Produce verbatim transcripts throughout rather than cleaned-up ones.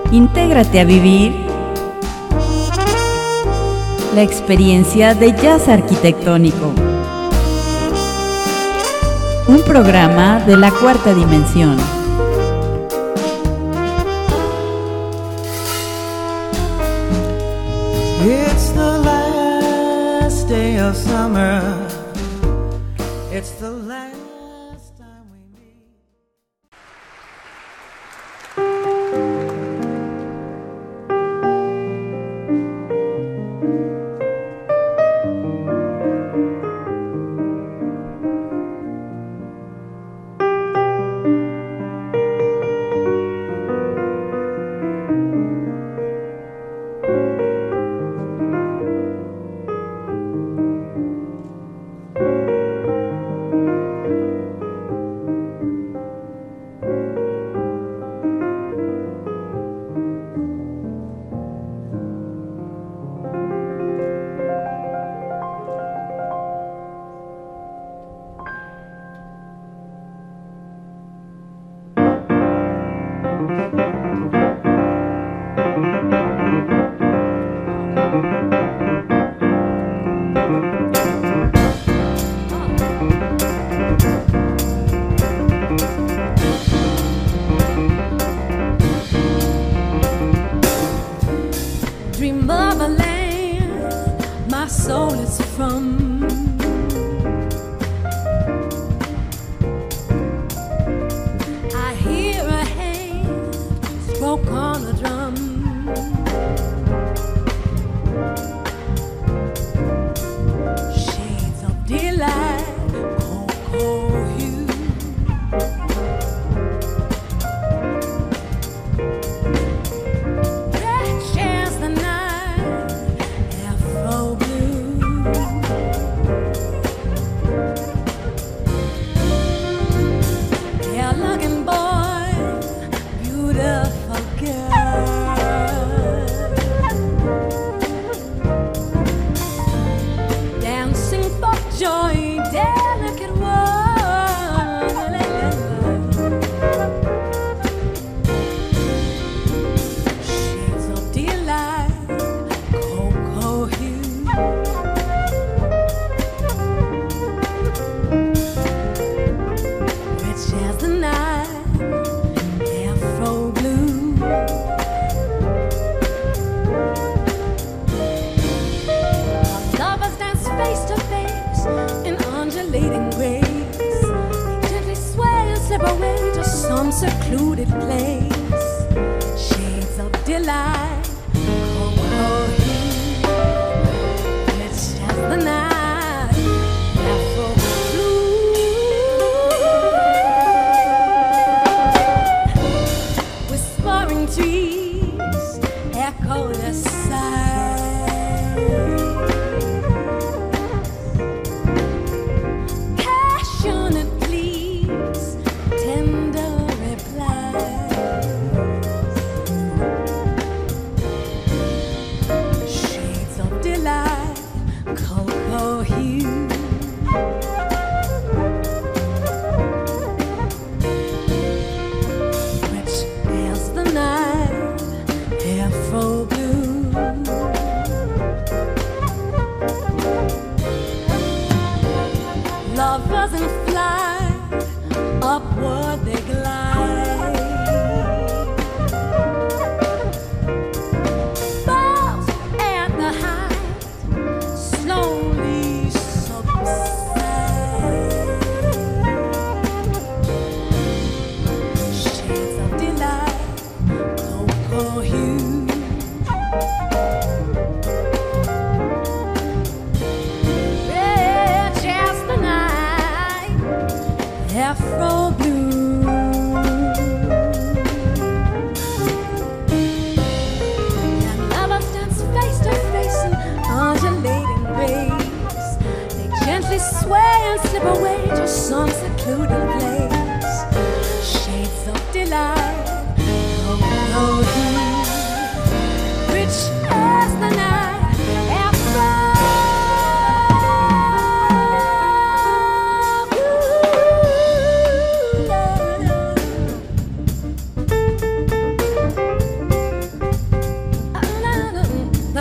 Intégrate a vivir la experiencia de jazz arquitectónico. Un programa de la cuarta dimensión. It's the last day of summer. It's the last time we meet. Dream of a land my soul is from. I hear a hand stroke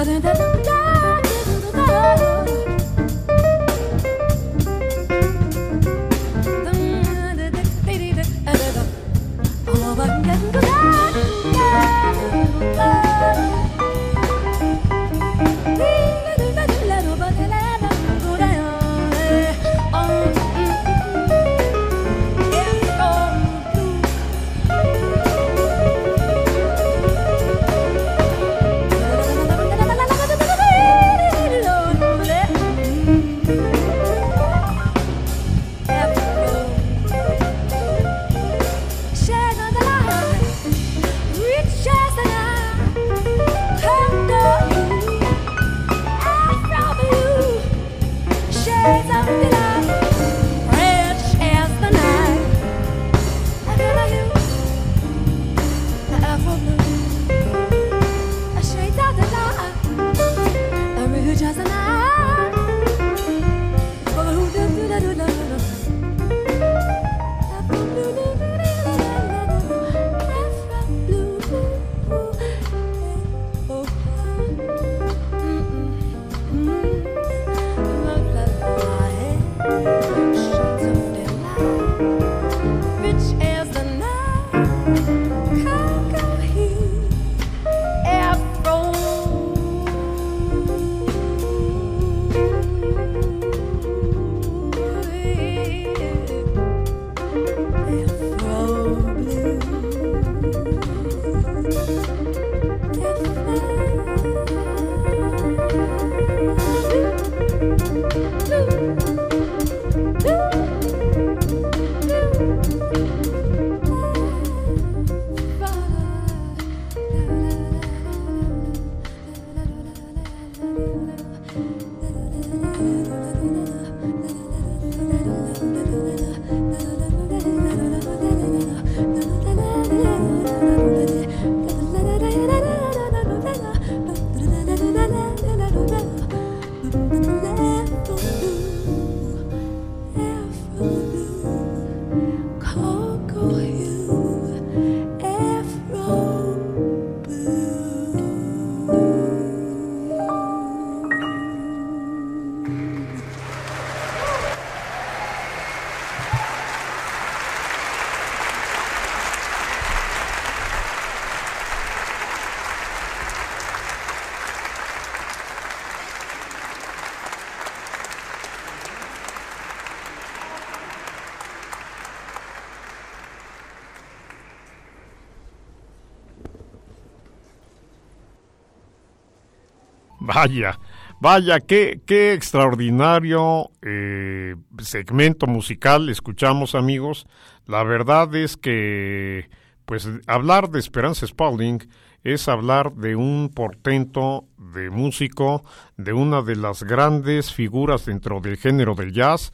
Vaya, vaya, qué, qué extraordinario eh, segmento musical escuchamos, amigos. La verdad es que, pues, hablar de Esperanza Spalding es hablar de un portento de músico, de una de las grandes figuras dentro del género del jazz.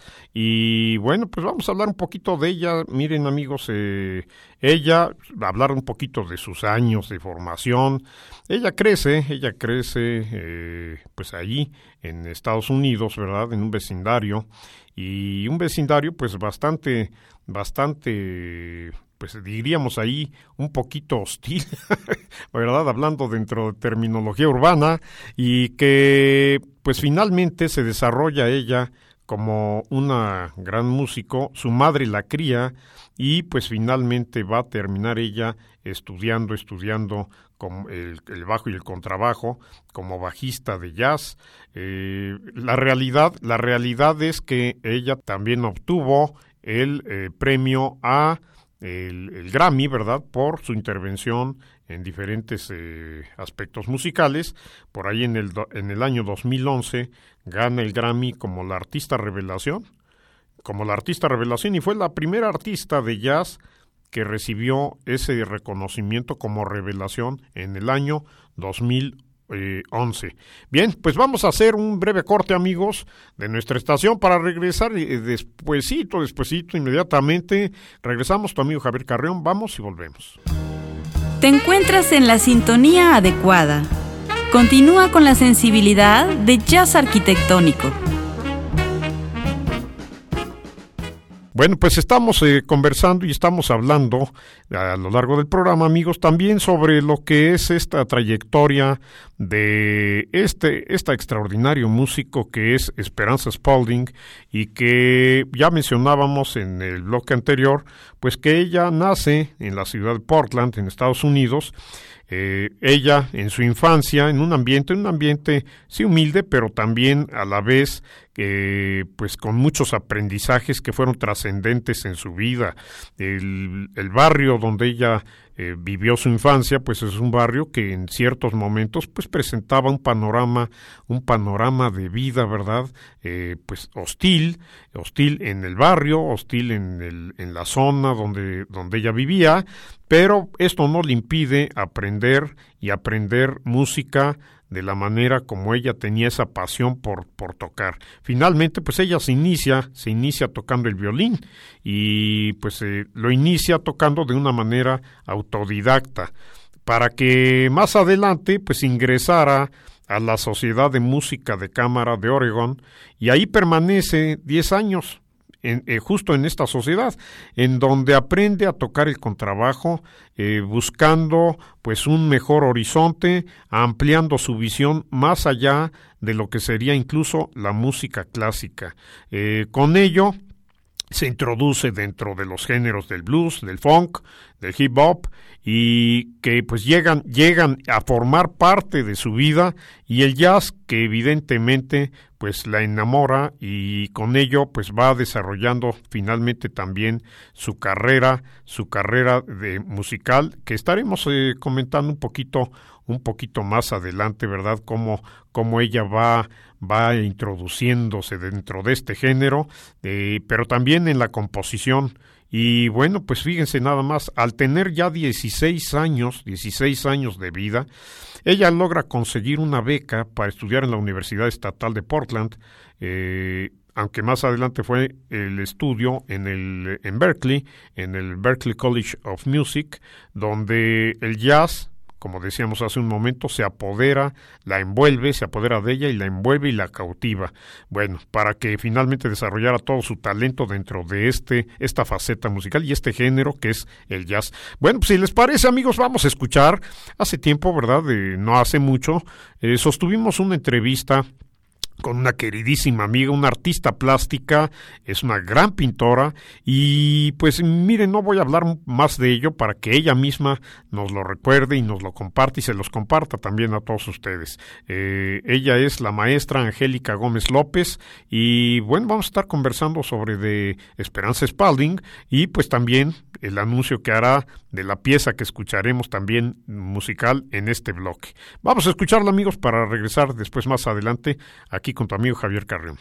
Y bueno, pues vamos a hablar un poquito de ella. Miren, amigos, eh, ella, hablar un poquito de sus años de formación. Ella crece, ella crece eh, pues allí en Estados Unidos, ¿verdad? En un vecindario, y un vecindario pues bastante, bastante... pues diríamos ahí un poquito hostil, ¿verdad? Hablando dentro de terminología urbana, y que pues finalmente se desarrolla ella como una gran músico. Su madre la cría y pues finalmente va a terminar ella estudiando, estudiando con el, el bajo y el contrabajo como bajista de jazz. Eh, la realidad, la realidad es que ella también obtuvo el eh, premio a El, el Grammy, ¿verdad?, por su intervención en diferentes eh, aspectos musicales. Por ahí en el, en el año dos mil once gana el Grammy como la artista revelación, como la artista revelación, y fue la primera artista de jazz que recibió ese reconocimiento como revelación en el año dos mil once. Bien, pues vamos a hacer un breve corte, amigos, de nuestra estación para regresar eh, despuesito, despuesito, inmediatamente. Regresamos, tu amigo Javier Carreón, vamos y volvemos. Te encuentras en la sintonía adecuada. Continúa con la sensibilidad de jazz arquitectónico. Bueno, pues estamos eh, conversando y estamos hablando a lo largo del programa, amigos, también sobre lo que es esta trayectoria de este, este extraordinario músico que es Esperanza Spalding, y que ya mencionábamos en el bloque anterior, pues que ella nace en la ciudad de Portland, en Estados Unidos. Eh, ella en su infancia, en un ambiente, un ambiente sí humilde, pero también a la vez eh, pues con muchos aprendizajes que fueron trascendentes en su vida. El, el barrio donde ella eh, vivió su infancia, pues es un barrio que en ciertos momentos pues presentaba un panorama, un panorama de vida, ¿verdad? Eh, pues hostil, hostil en el barrio, hostil en el, en la zona donde, donde ella vivía, pero esto no le impide aprender y aprender música de la manera como ella tenía esa pasión por, por tocar. Finalmente, pues ella se inicia, se inicia tocando el violín y pues eh, lo inicia tocando de una manera autodidacta, para que más adelante pues ingresara a la Sociedad de Música de Cámara de Oregón, y ahí permanece diez años. En, eh, justo en esta sociedad, en donde aprende a tocar el contrabajo, eh, buscando pues un mejor horizonte, ampliando su visión más allá de lo que sería incluso la música clásica. Eh, con ello se introduce dentro de los géneros del blues, del funk, del hip hop, y que pues llegan, llegan a formar parte de su vida, y el jazz que evidentemente pues la enamora, y con ello pues va desarrollando finalmente también su carrera, su carrera de musical, que estaremos eh, comentando un poquito, un poquito más adelante, ¿verdad? Cómo, cómo ella va, va introduciéndose dentro de este género, eh, pero también en la composición. Y bueno, pues fíjense nada más, al tener ya dieciséis años, dieciséis años de vida, ella logra conseguir una beca para estudiar en la Universidad Estatal de Portland, eh, aunque más adelante fue el estudio en el en Berkeley, en el Berklee College of Music, donde el jazz, como decíamos hace un momento, se apodera, la envuelve, se apodera de ella y la envuelve y la cautiva. Bueno, para que finalmente desarrollara todo su talento dentro de este esta faceta musical y este género que es el jazz. Bueno, pues si les parece, amigos, vamos a escuchar. Hace tiempo, ¿verdad? Eh, no hace mucho, eh, sostuvimos una entrevista con una queridísima amiga, una artista plástica, es una gran pintora, y pues miren, no voy a hablar más de ello para que ella misma nos lo recuerde y nos lo comparte y se los comparta también a todos ustedes. Eh, ella es la maestra Angélica Gómez López, y bueno, vamos a estar conversando sobre de Esperanza Spalding, y pues también el anuncio que hará de la pieza que escucharemos también musical en este bloque. Vamos a escucharla, amigos, para regresar después más adelante aquí con tu amigo Javier Carrión.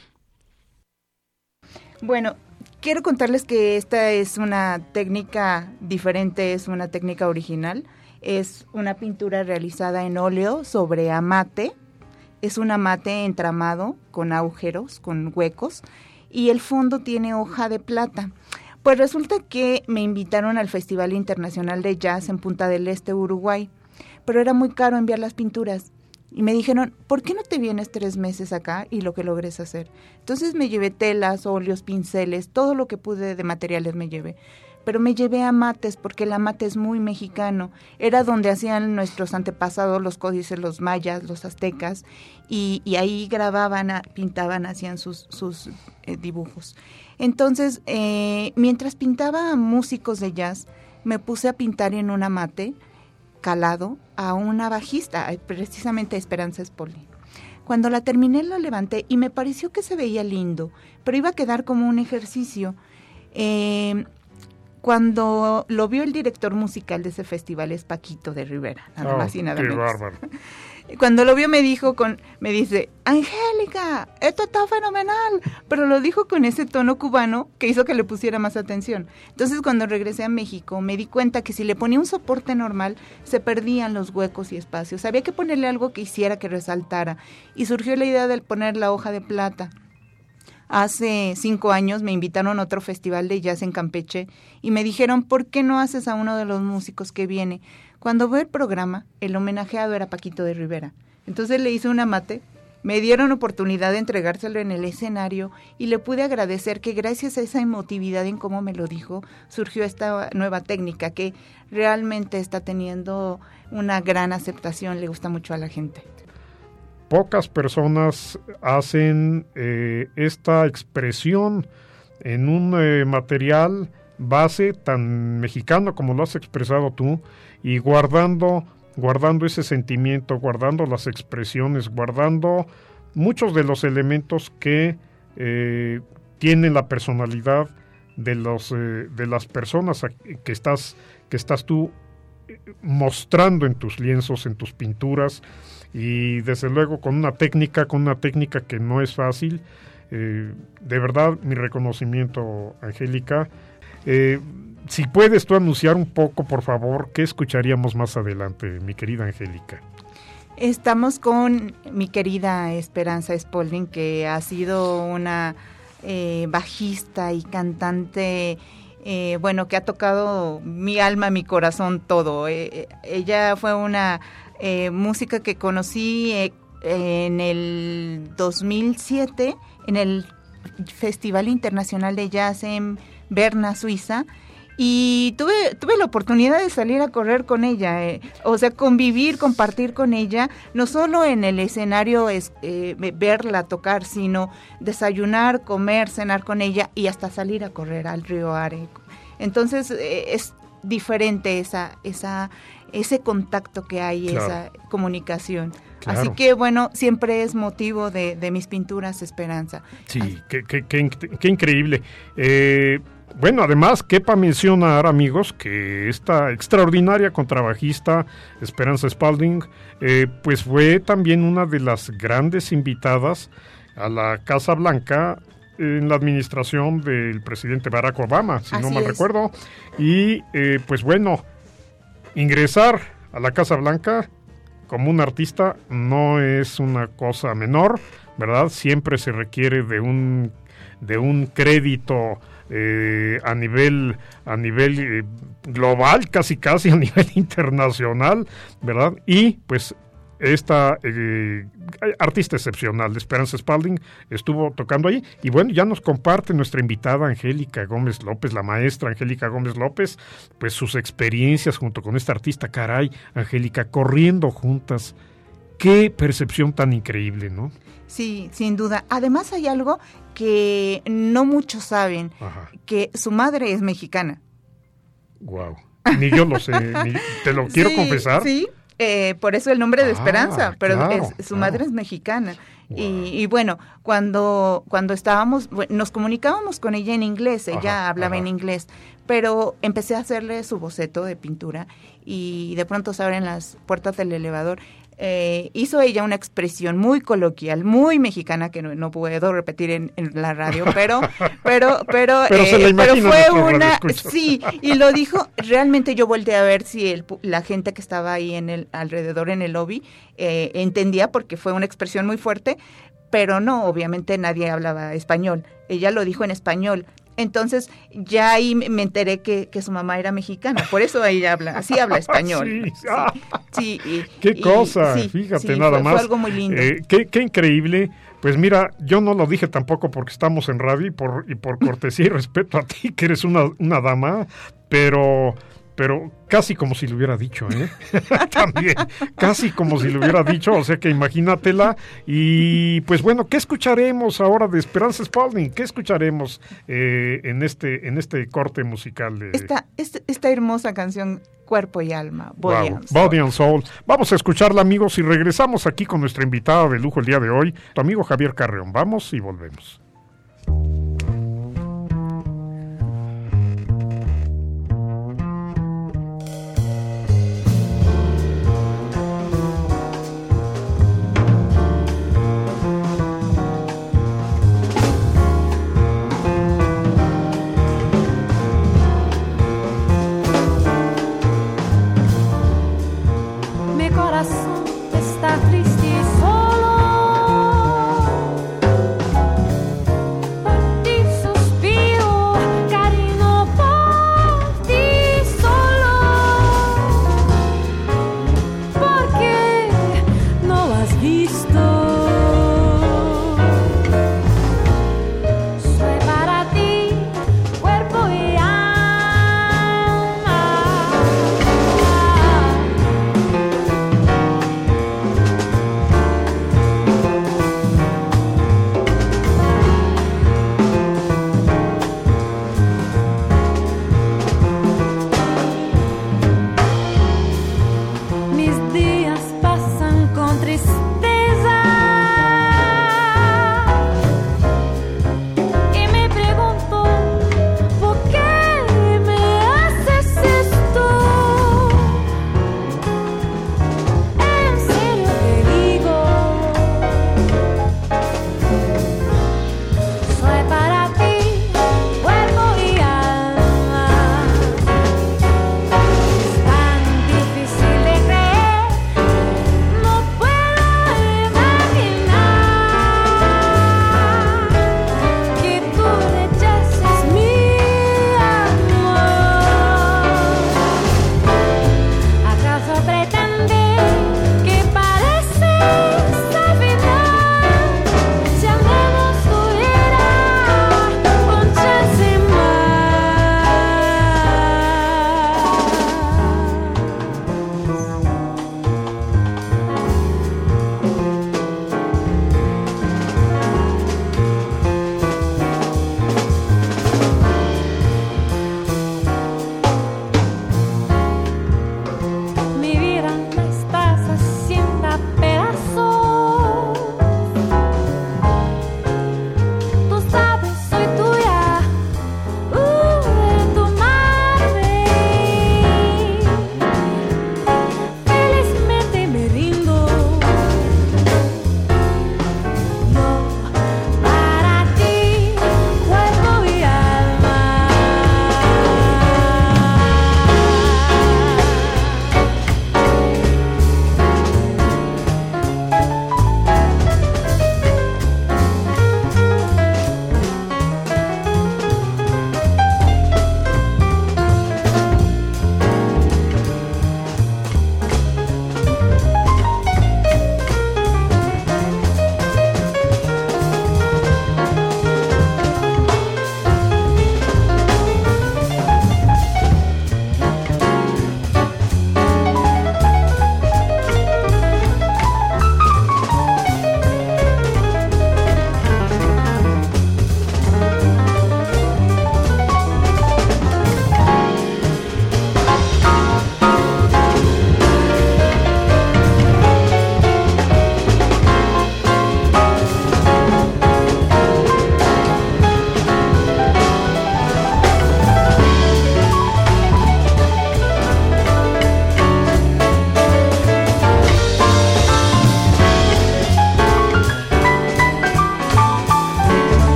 Bueno, quiero contarles que esta es una técnica diferente, es una técnica original. Es una pintura realizada en óleo sobre amate. Es un amate entramado con agujeros, con huecos, y el fondo tiene hoja de plata. Pues resulta que me invitaron al Festival Internacional de Jazz en Punta del Este, Uruguay, pero era muy caro enviar las pinturas. Y me dijeron, ¿por qué no te vienes tres meses acá y lo que logres hacer? Entonces me llevé telas, óleos, pinceles, todo lo que pude de materiales me llevé. Pero me llevé amates porque el amate es muy mexicano. Era donde hacían nuestros antepasados los códices, los mayas, los aztecas, y, y ahí grababan, pintaban, hacían sus, sus eh, dibujos. Entonces, eh, mientras pintaba a músicos de jazz, me puse a pintar en un amate calado a una bajista, precisamente a Esperanza Spalding. Cuando la terminé, la levanté y me pareció que se veía lindo, pero iba a quedar como un ejercicio. Eh, cuando lo vio el director musical de ese festival, es Paquito de Rivera, nada oh, más y nada qué menos. Bárbaro. Cuando lo vio me dijo, con, me dice, Angélica, esto está fenomenal, pero lo dijo con ese tono cubano que hizo que le pusiera más atención. Entonces cuando regresé a México me di cuenta que si le ponía un soporte normal se perdían los huecos y espacios. Había que ponerle algo que hiciera que resaltara, y surgió la idea de poner la hoja de plata. Hace cinco años me invitaron a otro festival de jazz en Campeche y me dijeron, ¿por qué no haces a uno de los músicos que viene? Cuando veo el programa, el homenajeado era Paquito de Rivera. Entonces le hice un amate me dieron oportunidad de entregárselo en el escenario y le pude agradecer que gracias a esa emotividad en cómo me lo dijo, surgió esta nueva técnica que realmente está teniendo una gran aceptación, le gusta mucho a la gente. Pocas personas hacen eh, esta expresión en un eh, material base tan mexicano como lo has expresado tú, y guardando guardando ese sentimiento, guardando las expresiones, guardando muchos de los elementos que eh, tienen la personalidad de los eh, de las personas que estás que estás tú mostrando en tus lienzos, en tus pinturas, y desde luego con una técnica, con una técnica que no es fácil. Eh, de verdad, mi reconocimiento, Angélica. Eh, si puedes tú anunciar un poco, por favor, ¿qué escucharíamos más adelante, mi querida Angélica? Estamos con mi querida Esperanza Spalding, que ha sido una eh, bajista y cantante, eh, bueno, que ha tocado mi alma, mi corazón, todo. Eh, ella fue una eh, música que conocí eh, en el dos mil siete, en el Festival Internacional de Jazz en Berna, Suiza, y tuve tuve la oportunidad de salir a correr con ella, eh, o sea, convivir, compartir con ella, no solo en el escenario es eh, verla tocar, sino desayunar, comer, cenar con ella y hasta salir a correr al río Are. Entonces eh, es diferente esa esa ese contacto que hay, claro, esa comunicación. Claro. Así que, bueno, siempre es motivo de, de mis pinturas, Esperanza. Sí, qué, qué, qué, qué increíble. Eh, bueno, además, quepa mencionar, amigos, que esta extraordinaria contrabajista, Esperanza Spalding, eh, pues fue también una de las grandes invitadas a la Casa Blanca en la administración del presidente Barack Obama, si Así no mal es. recuerdo. Y, eh, pues bueno, ingresar a la Casa Blanca como un artista no es una cosa menor, ¿verdad? Siempre se requiere de un de un crédito eh, a nivel a nivel eh, global, casi casi a nivel internacional, ¿verdad? Y pues esta eh, artista excepcional, Esperanza Spalding, estuvo tocando ahí, y bueno, ya nos comparte nuestra invitada Angélica Gómez López, la maestra Angélica Gómez López, pues sus experiencias junto con esta artista. Caray, Angélica, corriendo juntas, qué percepción tan increíble, ¿no? Sí, sin duda. Además hay algo que no muchos saben, Ajá. que su madre es mexicana. Wow, ni yo lo sé, ni, te lo quiero sí, confesar. Sí. Eh, por eso el nombre de Esperanza, ah, pero claro, es, su claro. madre es mexicana. Wow. Y, y bueno, cuando cuando estábamos, bueno, nos comunicábamos con ella en inglés, ella ajá, hablaba ajá. en inglés, pero empecé a hacerle su boceto de pintura y de pronto se abren las puertas del elevador. Eh, hizo ella una expresión muy coloquial, muy mexicana, que no, no puedo repetir en, en la radio, pero pero pero pero, eh, pero fue una sí, y lo dijo. Realmente yo volteé a ver si el, la gente que estaba ahí en el alrededor en el lobby eh, entendía, porque fue una expresión muy fuerte, pero no, obviamente nadie hablaba español. Ella lo dijo en español. Entonces ya ahí me enteré que, que su mamá era mexicana, por eso ella habla, así habla español. Sí, ah, sí, sí, y, qué y, cosa, sí, fíjate sí, nada fue, más. Fue algo muy lindo. Eh, qué, qué increíble. Pues mira, yo no lo dije tampoco porque estamos en radio y por, y por cortesía y respeto a ti, que eres una, una dama, pero... pero casi como si lo hubiera dicho, ¿eh? También, casi como si lo hubiera dicho, o sea que imagínatela. Y pues bueno, ¿qué escucharemos ahora de Esperanza Spalding? ¿Qué escucharemos eh, en este en este corte musical? De... Esta, esta, esta hermosa canción, Cuerpo y Alma, Body, wow, and Soul. Body and Soul. Vamos a escucharla, amigos, y regresamos aquí con nuestra invitada de lujo el día de hoy, tu amigo Javier Carreón. Vamos y volvemos. Visto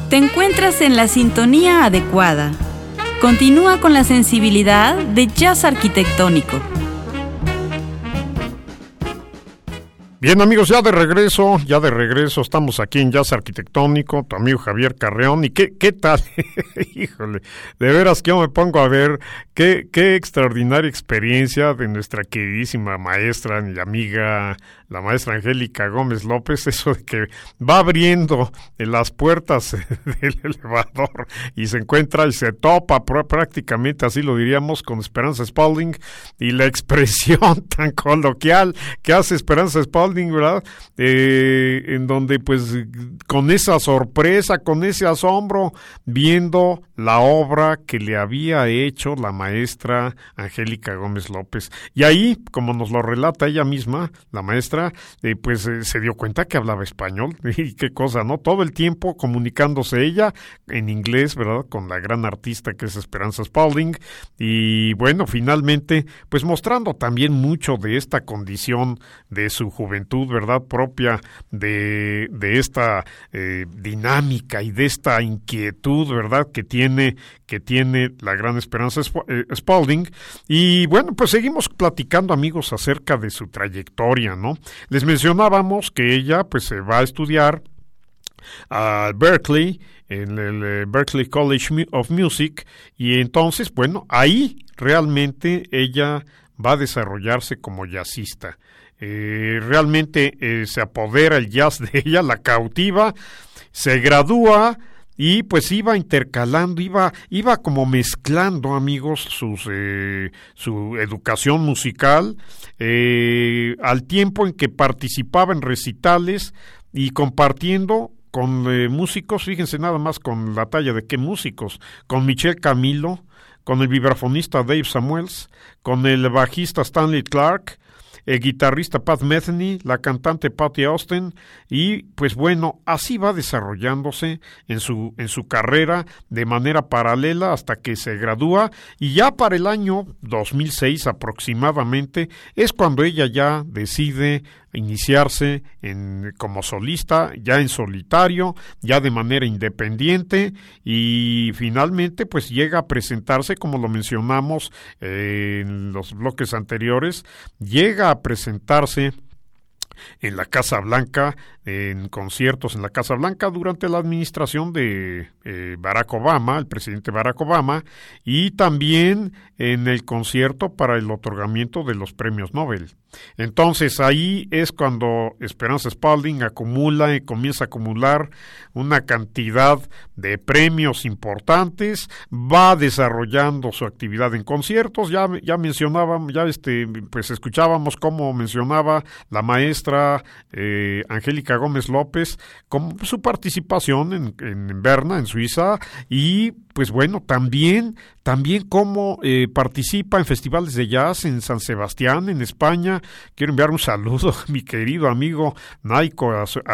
Te encuentras en la sintonía adecuada. Continúa con la sensibilidad de jazz arquitectónico. Bien, amigos, ya de regreso, ya de regreso, estamos aquí en Jazz Arquitectónico, tu amigo Javier Carreón, y qué, qué tal, híjole, de veras que yo me pongo a ver qué, qué extraordinaria experiencia de nuestra queridísima maestra y amiga, la maestra Angélica Gómez López, eso de que va abriendo las puertas del elevador y se encuentra y se topa prácticamente, así lo diríamos, con Esperanza Spalding, y la expresión tan coloquial que hace Esperanza Spalding, ¿verdad? Eh, en donde pues con esa sorpresa, con ese asombro, viendo la obra que le había hecho la maestra Angélica Gómez López. Y ahí, como nos lo relata ella misma, la maestra, eh, pues eh, se dio cuenta que hablaba español. Y qué cosa, ¿no? Todo el tiempo comunicándose ella en inglés, ¿verdad? Con la gran artista que es Esperanza Spalding. Y bueno, finalmente, pues mostrando también mucho de esta condición de su juventud, ¿verdad? Propia de, de esta eh, dinámica y de esta inquietud, ¿verdad? Que tiene que tiene la gran Esperanza Spalding. Y bueno, pues seguimos platicando, amigos, acerca de su trayectoria, ¿no? Les mencionábamos que ella pues se va a estudiar a Berkeley, en el Berklee College of Music, y entonces, bueno, ahí realmente ella va a desarrollarse como jazzista. Eh, realmente eh, se apodera el jazz de ella, la cautiva, se gradúa y pues iba intercalando, iba iba como mezclando, amigos, sus eh, su educación musical eh, al tiempo en que participaba en recitales y compartiendo con eh, músicos, fíjense nada más con la talla de qué músicos, con Michel Camilo, con el vibrafonista Dave Samuels, con el bajista Stanley Clarke, el guitarrista Pat Metheny, la cantante Patti Austin, y pues bueno, así va desarrollándose en su en su carrera de manera paralela hasta que se gradúa, y ya para el año dos mil seis aproximadamente es cuando ella ya decide iniciarse en, como solista, ya en solitario, ya de manera independiente, y finalmente pues llega a presentarse, como lo mencionamos eh, en los bloques anteriores, llega a presentarse en la Casa Blanca, en conciertos en la Casa Blanca durante la administración de eh, Barack Obama, el presidente Barack Obama, y también en el concierto para el otorgamiento de los premios Nobel. Entonces ahí es cuando Esperanza Spalding acumula y comienza a acumular una cantidad de premios importantes, va desarrollando su actividad en conciertos. Ya ya mencionábamos, ya este pues escuchábamos cómo mencionaba la maestra eh, Angélica Gómez López como su participación en, en Berna, en Suiza, y pues bueno, también, también cómo eh, participa en festivales de jazz en San Sebastián, en España. Quiero enviar un saludo a mi querido amigo Naiko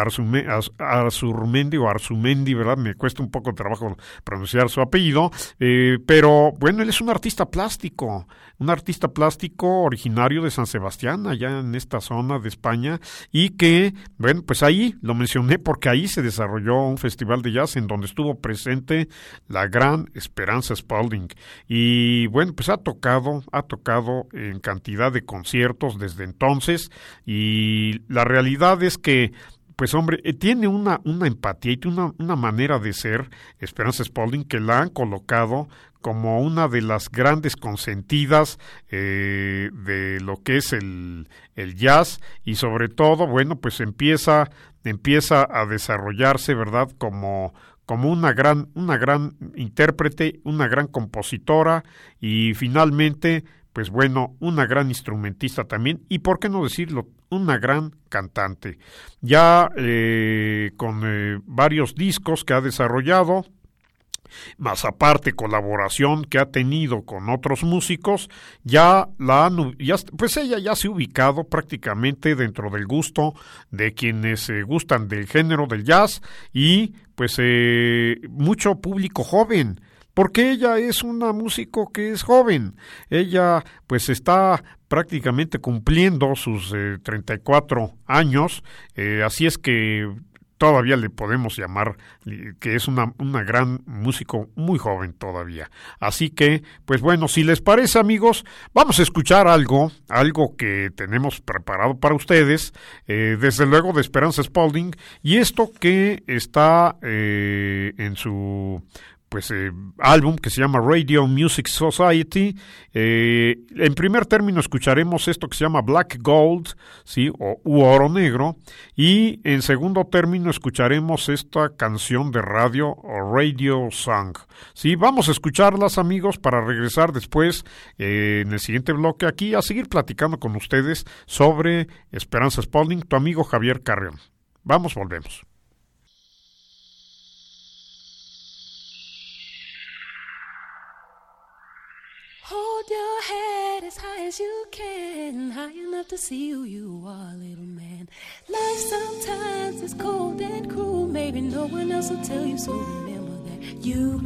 Arzurmendi o Arzumendi, ¿verdad? Me cuesta un poco de trabajo pronunciar su apellido, eh, pero bueno, él es un artista plástico, un artista plástico originario de San Sebastián, allá en esta zona de España, y que, bueno, pues ahí lo mencioné porque ahí se desarrolló un festival de jazz en donde estuvo presente la gran Esperanza Spalding. Y bueno, pues ha tocado, ha tocado en cantidad de conciertos desde entonces, y la realidad es que pues hombre, eh, tiene una, una empatía y tiene una, una manera de ser Esperanza Spalding que la han colocado como una de las grandes consentidas eh, de lo que es el, el jazz, y sobre todo, bueno, pues empieza, empieza a desarrollarse, ¿verdad?, como como una gran, una gran intérprete, una gran compositora, y finalmente, pues bueno, una gran instrumentista también, y por qué no decirlo, una gran cantante. Ya eh, con eh, varios discos que ha desarrollado, más aparte colaboración que ha tenido con otros músicos, ya la han, ya, pues ella ya se ha ubicado prácticamente dentro del gusto de quienes eh, gustan del género del jazz, y pues eh, mucho público joven, porque ella es una músico que es joven. Ella pues está prácticamente cumpliendo sus eh, treinta y cuatro años, eh, así es que todavía le podemos llamar que es una, una gran músico muy joven todavía. Así que, pues bueno, si les parece, amigos, vamos a escuchar algo, algo que tenemos preparado para ustedes, eh, desde luego de Esperanza Spalding, y esto que está eh, en su pues eh, álbum que se llama Radio Music Society. Eh, en primer término escucharemos esto que se llama Black Gold, ¿sí? o u Oro Negro, y en segundo término escucharemos esta canción de radio o Radio Song. Sí, vamos a escucharlas, amigos, para regresar después eh, en el siguiente bloque aquí a seguir platicando con ustedes sobre Esperanza Spalding, tu amigo Javier Carrión. Vamos, volvemos. Hold your head as high as you can, high enough to see who you are, little man. Life sometimes is cold and cruel, maybe no one else will tell you, so remember that you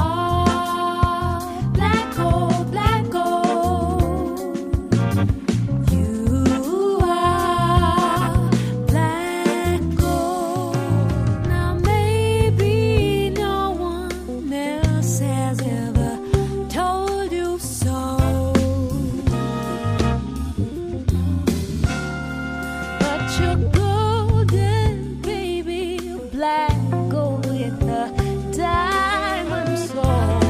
are black gold, black gold. You are black gold. Now maybe no one else has ever told you so, but you're golden, baby, black gold with a diamond soul.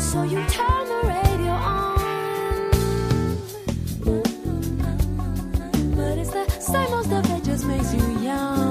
So you turn the radio on, but it's the same old stuff that just makes you young.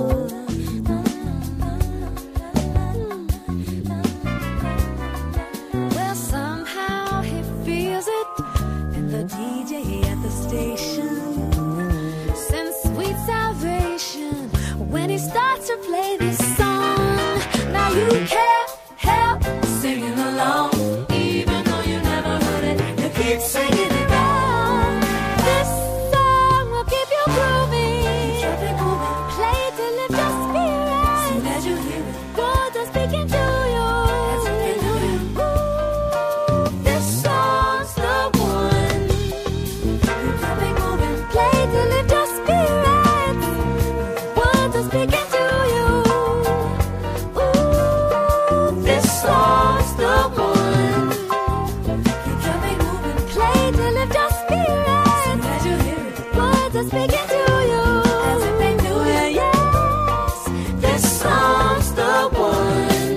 Well, somehow he feels it, and the D J at the station sends sweet salvation when he starts to play this song. Now you can't help singing along, even though you never heard it. You keep singing it down. This song will keep you grooving. Keep it moving. Play to lift your spirit. Soon as you hear it, God is speaking to you. As if they know you. Ooh, this song's the one. Keep it moving. Play to lift your spirit. God is speaking to you. Ooh, this song's the one. Keep your feet moving. Play to lift your spirit. Soon as you hear it, words are speaking to you. As if they knew it. Yes, this song's the one.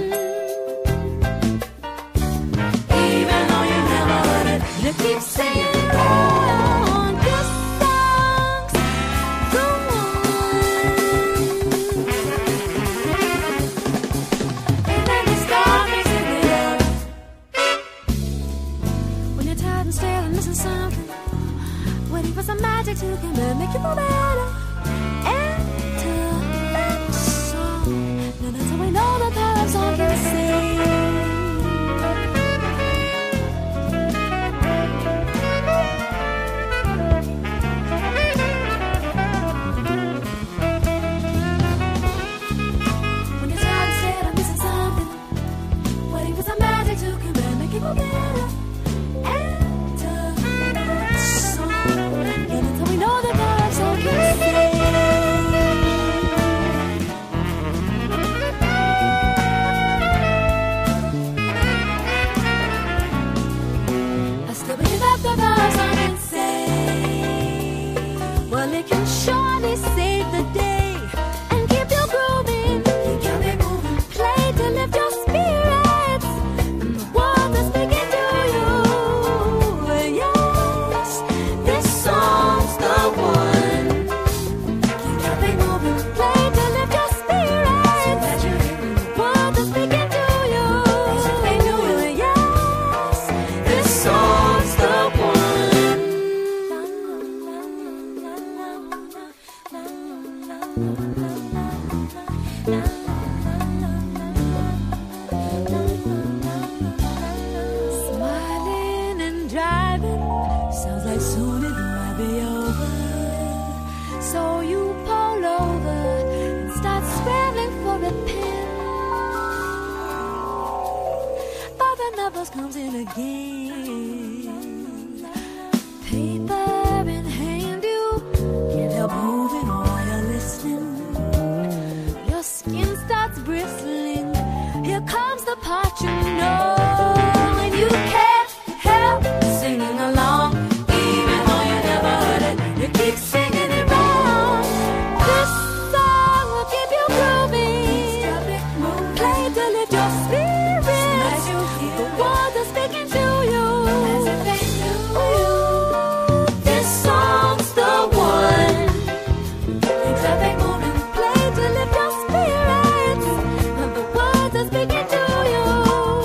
Even though you never heard it, you keep singing it on. This song's the one. And then the star makes it up. When you're tired and stale and missing something, waiting for some magic to come and make you feel better. Enter that song. Now that's how we know the power of song can sing. When you're tired and stale and missing something, waiting for some magic to come and make you feel better. Enter that song. Now that's how we know the power of song can sing. I still believe that the power of song can sing. Well, it can surely save the day and keep you grooving. Keep me moving. Play to lift your spirits, and the world is speaking to you. Yes, this song's the one. Keep me moving. Play to lift your spirits. So that you hear it. The world is speaking to you. As if they knew you. Yes, this song's the one. Smiling and driving sounds like soon it might be over. So you pull over and start scrambling for a pen. But the numbers comes in again. Paper in hand, you can't help moving while you're listening. Your skin starts bristling. Here comes the part you know, and you can't help singing along, even though you never heard it. You keep singing it wrong. This song will keep you grooving. Play to lift your spirit. The words are speaking to you. As if they knew you. This song's the one. Keep your feet moving. Play to lift your spirits. And the words are speaking to you.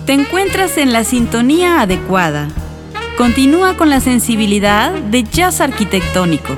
Te encuentras en la sintonía adecuada. Continúa con la sensibilidad de jazz arquitectónico.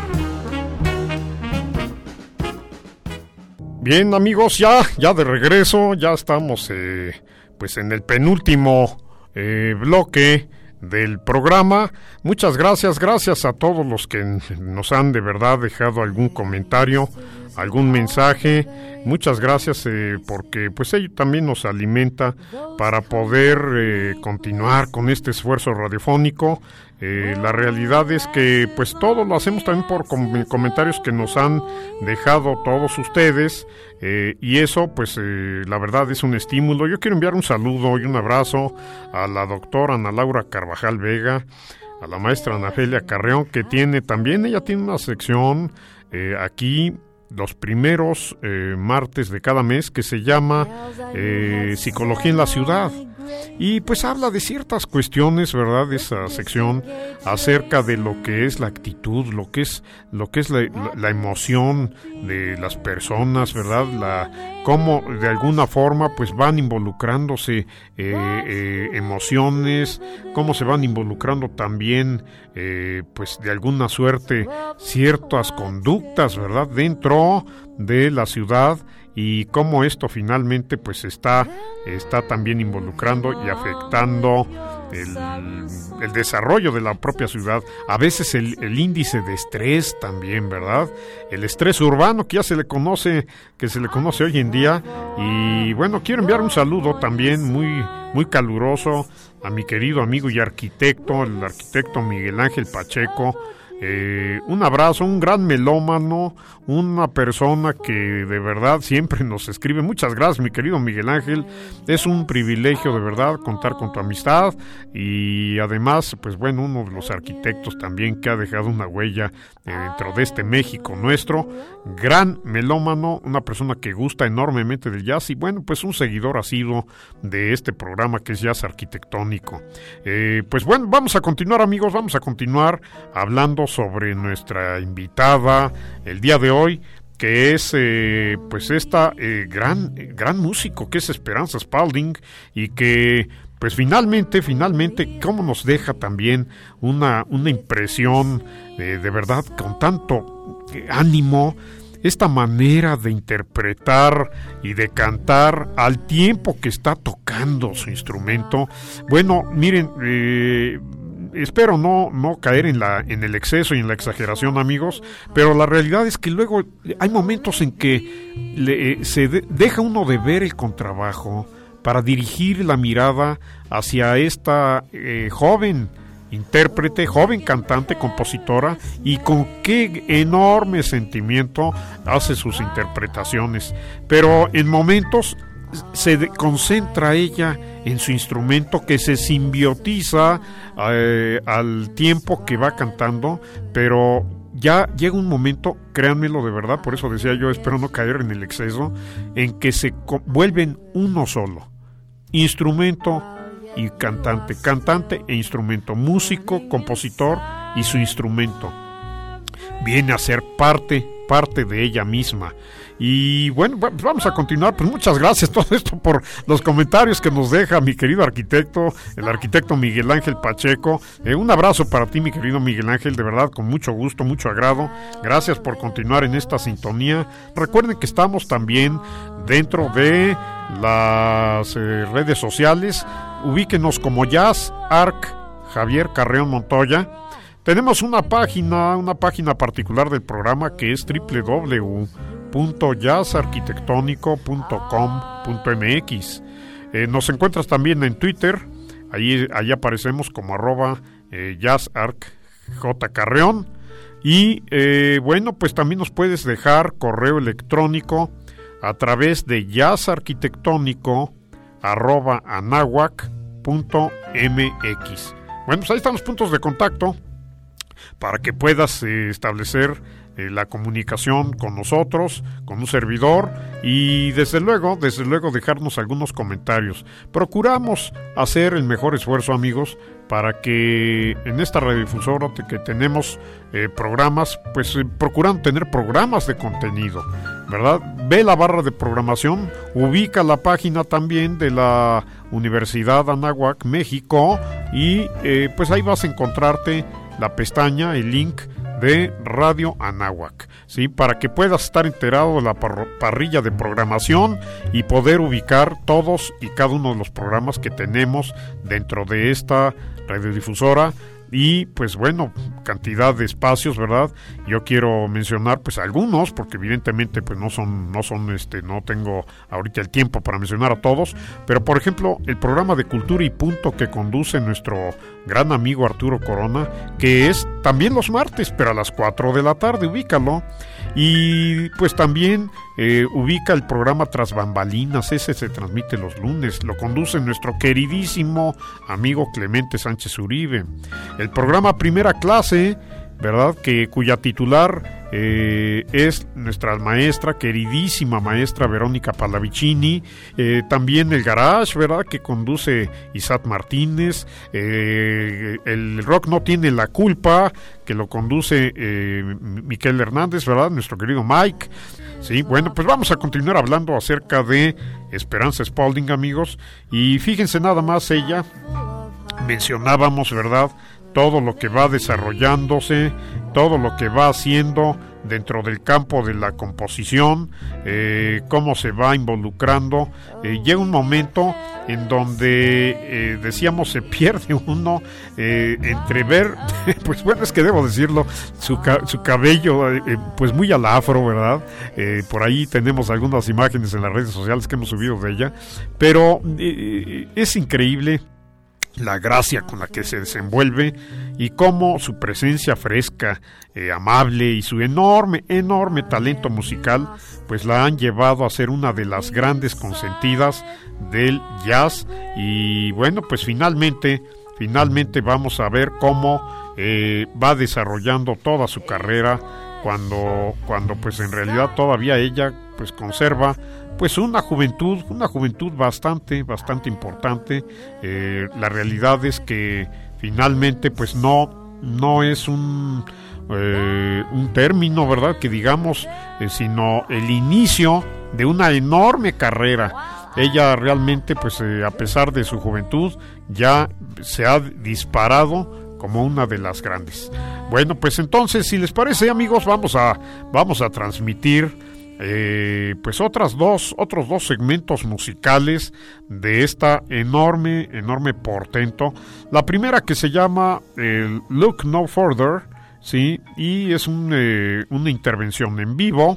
Bien, amigos, ya, ya de regreso, ya estamos eh, pues en el penúltimo eh, bloque del programa. Muchas gracias, gracias a todos los que nos han de verdad dejado algún comentario, algún mensaje. Muchas gracias eh, porque pues ello también nos alimenta para poder eh, continuar con este esfuerzo radiofónico. Eh, la realidad es que pues todo lo hacemos también por com- comentarios que nos han dejado todos ustedes, eh, y eso pues eh, la verdad es un estímulo. Yo quiero enviar un saludo y un abrazo a la doctora Ana Laura Carvajal Vega, a la maestra Anafelia Carreón, que tiene también, ella tiene una sección eh, aquí los primeros eh, martes de cada mes que se llama eh, Psicología en la Ciudad. Y pues habla de ciertas cuestiones, ¿verdad? De esa sección acerca de lo que es la actitud, lo que es lo que es la, la, la emoción de las personas, ¿verdad? La cómo de alguna forma pues van involucrándose eh, eh, emociones, cómo se van involucrando también eh, pues de alguna suerte ciertas conductas, ¿verdad? Dentro de la ciudad, y cómo esto finalmente pues está, está también involucrando y afectando el, el desarrollo de la propia ciudad. A veces el, el índice de estrés también, ¿verdad? El estrés urbano que ya se le conoce, que se le conoce hoy en día. Y bueno, quiero enviar un saludo también muy, muy caluroso a mi querido amigo y arquitecto, el arquitecto Miguel Ángel Pacheco. Eh, un abrazo, un gran melómano, una persona que de verdad siempre nos escribe. Muchas gracias, mi querido Miguel Ángel. Es un privilegio de verdad contar con tu amistad, y además, pues bueno, uno de los arquitectos también que ha dejado una huella eh, dentro de este México nuestro. Gran melómano, una persona que gusta enormemente del jazz, y bueno, pues un seguidor asiduo de este programa que es Jazz Arquitectónico. Eh, pues bueno, vamos a continuar, amigos, vamos a continuar hablando sobre nuestra invitada el día de hoy, que es eh, pues esta eh, gran gran músico que es Esperanza Spalding, y que pues finalmente finalmente cómo nos deja también una una impresión eh, de verdad con tanto eh, ánimo, esta manera de interpretar y de cantar al tiempo que está tocando su instrumento. Bueno, miren, eh, espero no, no caer en, la, en el exceso y en la exageración, amigos, pero la realidad es que luego hay momentos en que le, se de, deja uno de ver el contrabajo para dirigir la mirada hacia esta eh, joven intérprete, joven cantante, compositora, y con qué enorme sentimiento hace sus interpretaciones. Pero en momentos se de, concentra ella en su instrumento, que se simbiotiza eh, al tiempo que va cantando, pero ya llega un momento, créanmelo de verdad, por eso decía yo, espero no caer en el exceso, en que se co- vuelven uno solo, instrumento y cantante, cantante e instrumento, músico, compositor y su instrumento. Viene a ser parte, parte de ella misma. Y bueno, vamos a continuar. Pues muchas gracias todo esto por los comentarios que nos deja mi querido arquitecto, el arquitecto Miguel Ángel Pacheco. Eh, un abrazo para ti, mi querido Miguel Ángel, de verdad, con mucho gusto, mucho agrado. Gracias por continuar en esta sintonía. Recuerden que estamos también dentro de las eh, redes sociales. Ubíquenos como Jazz Arc Javier Carreón Montoya. Tenemos una página, una página particular del programa que es doble u doble u doble u punto jazz arquitectónico punto com punto m x. Eh, nos encuentras también en Twitter, ahí, ahí aparecemos como arroba eh, jazzarcjcarreón. Y eh, bueno, pues también nos puedes dejar correo electrónico a través de jazzarquitectónico arroba anahuac punto m x. Bueno, pues ahí están los puntos de contacto. para que puedas eh, establecer eh, la comunicación con nosotros, con un servidor, y desde luego, desde luego dejarnos algunos comentarios. Procuramos hacer el mejor esfuerzo, amigos, para que en esta radiodifusora que tenemos eh, programas, pues eh, procurando tener programas de contenido, ¿verdad? Ve la barra de programación, ubica la página también de la Universidad Anáhuac, México, y eh, pues ahí vas a encontrarte la pestaña, el link de Radio Anáhuac, ¿sí? Para que puedas estar enterado de la par- parrilla de programación y poder ubicar todos y cada uno de los programas que tenemos dentro de esta radiodifusora. Y pues bueno, cantidad de espacios, ¿verdad? Yo quiero mencionar pues algunos, porque evidentemente pues no son, no son este, no tengo ahorita el tiempo para mencionar a todos, pero por ejemplo, el programa de Cultura y Punto que conduce nuestro gran amigo Arturo Corona, que es también los martes, pero a las cuatro de la tarde, ubícalo. Y pues también eh, ubica el programa Tras Bambalinas, ese se transmite los lunes, lo conduce nuestro queridísimo amigo Clemente Sánchez Uribe. El programa Primera Clase, ¿verdad? Que cuya titular eh, es nuestra maestra, queridísima maestra Verónica Pallavicini. Eh, también el Garage, ¿verdad? Que conduce Isaac Martínez. Eh, el Rock No Tiene la Culpa, que lo conduce eh, Miquel Hernández, ¿verdad? Nuestro querido Mike. Sí, bueno, pues vamos a continuar hablando acerca de Esperanza Spalding, amigos. Y fíjense nada más, ella mencionábamos, ¿verdad?, todo lo que va desarrollándose, todo lo que va haciendo dentro del campo de la composición, eh, cómo se va involucrando. Eh, llega un momento en donde, eh, decíamos, se pierde uno eh, entre ver, pues bueno, es que debo decirlo, su, ca- su cabello, eh, pues muy al afro, ¿verdad? Eh, por ahí tenemos algunas imágenes en las redes sociales que hemos subido de ella, pero eh, es increíble la gracia con la que se desenvuelve y cómo su presencia fresca, eh, amable y su enorme, enorme talento musical, pues la han llevado a ser una de las grandes consentidas del jazz. Y bueno, pues finalmente, finalmente vamos a ver cómo eh, va desarrollando toda su carrera cuando, cuando pues en realidad todavía ella pues conserva pues una juventud, una juventud bastante, bastante importante. Eh, la realidad es que finalmente pues no, no es un, eh, un término, ¿verdad?, que digamos, eh, sino el inicio de una enorme carrera. Ella realmente pues eh, a pesar de su juventud ya se ha disparado como una de las grandes. Bueno, pues entonces, si les parece, amigos, vamos a, vamos a transmitir Eh, pues otras dos, otros dos segmentos musicales de esta enorme, enorme portento. La primera, que se llama eh, Look No Further, sí, y es un, eh, una intervención en vivo.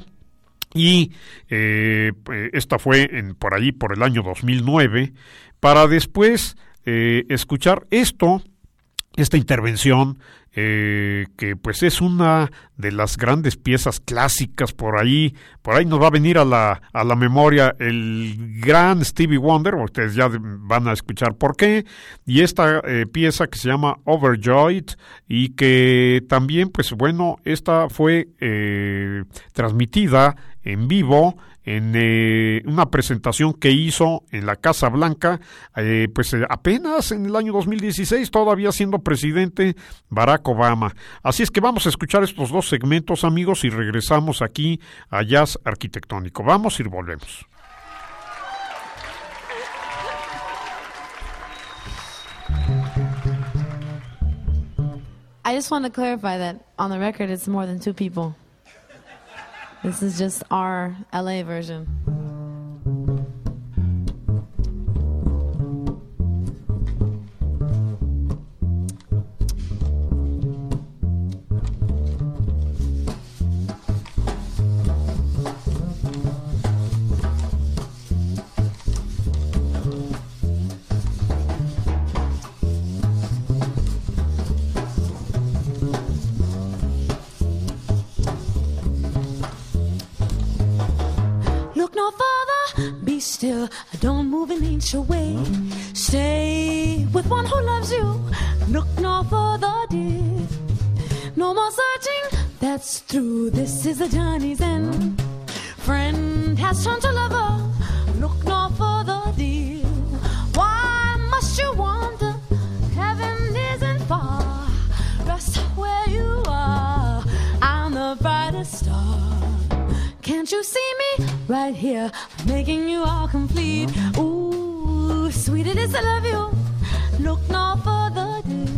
Y eh, esta fue en, por ahí por el año dos mil nueve, para después eh, escuchar esto, esta intervención, eh, que pues es una de las grandes piezas clásicas. Por ahí, por ahí nos va a venir a la, a la memoria el gran Stevie Wonder, ustedes ya van a escuchar por qué, y esta eh, pieza que se llama Overjoyed, y que también, pues bueno, esta fue eh, transmitida en vivo en eh, una presentación que hizo en la Casa Blanca, eh, pues eh, apenas en el año dos mil dieciséis, todavía siendo presidente Barack Obama. Así es que vamos a escuchar estos dos segmentos, amigos, y regresamos aquí a Jazz Arquitectónico. Vamos y volvemos. I just want to clarify that on the record it's more than two people. This is just our L A version. No further, be still, don't move an inch away. Stay with one who loves you, look no further, dear. No more searching, that's true. This is the journey's end. Friend has turned to lover. Look no further, dear. Why must you wander? Heaven isn't far. Rest where you are. I'm the brightest star. Can't you see me right here, making you all complete? Ooh, sweet it is to love you. Look no further, dear.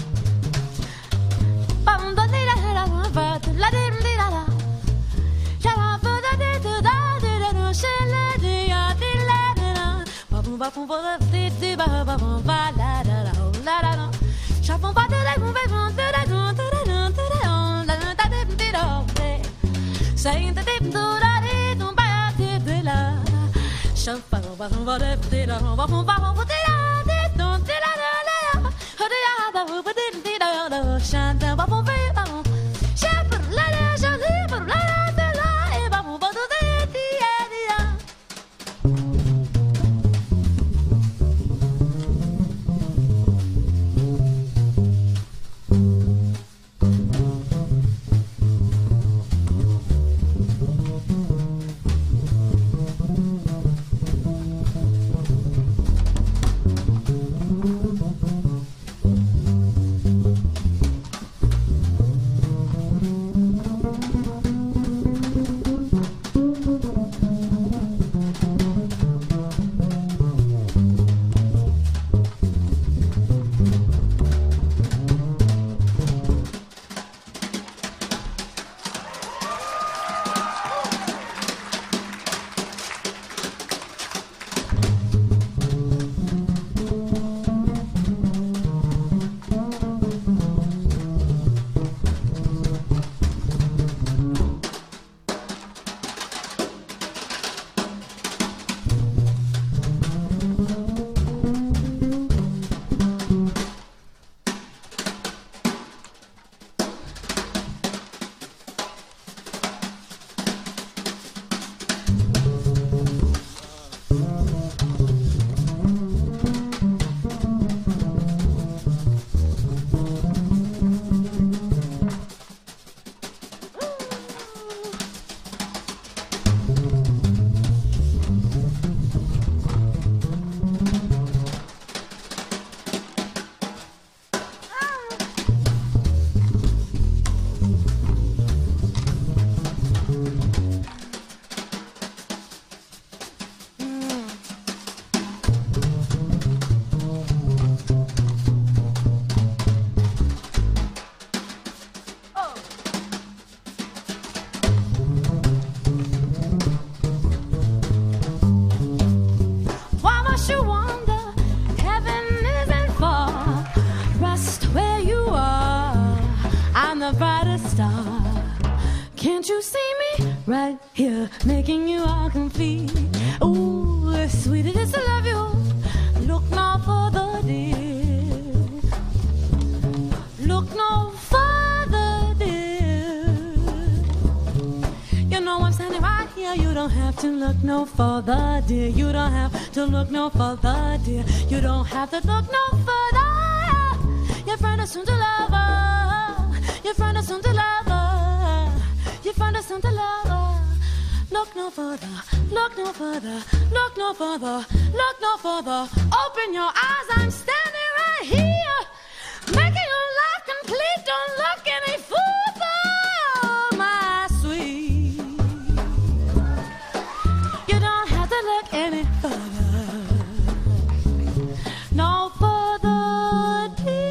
Saying the dip to da dip to ba dip de la. Shall follow ba ba dip de la ba ba ba ba de la dip to de la la la. Ho de la ba ba dip de la la. Shan da ba ba ba ba. Shan ba la la shan ba la la de la e ba ba de de de ya. Can't you see me right here, making you all complete? Ooh, sweet it is to love you. Look no further, dear. Look no further, dear. You know I'm standing right here. You don't have to look no further, dear. You don't have to look no further, dear. You don't have to look no further. Your friend is soon to love her. Your friend is soon to love her. You find us something lover. Look no further, look no further, look no further, look no further. Open your eyes, I'm standing right here, making your life complete. Don't look any further, my sweet. You don't have to look any further, no further, dear.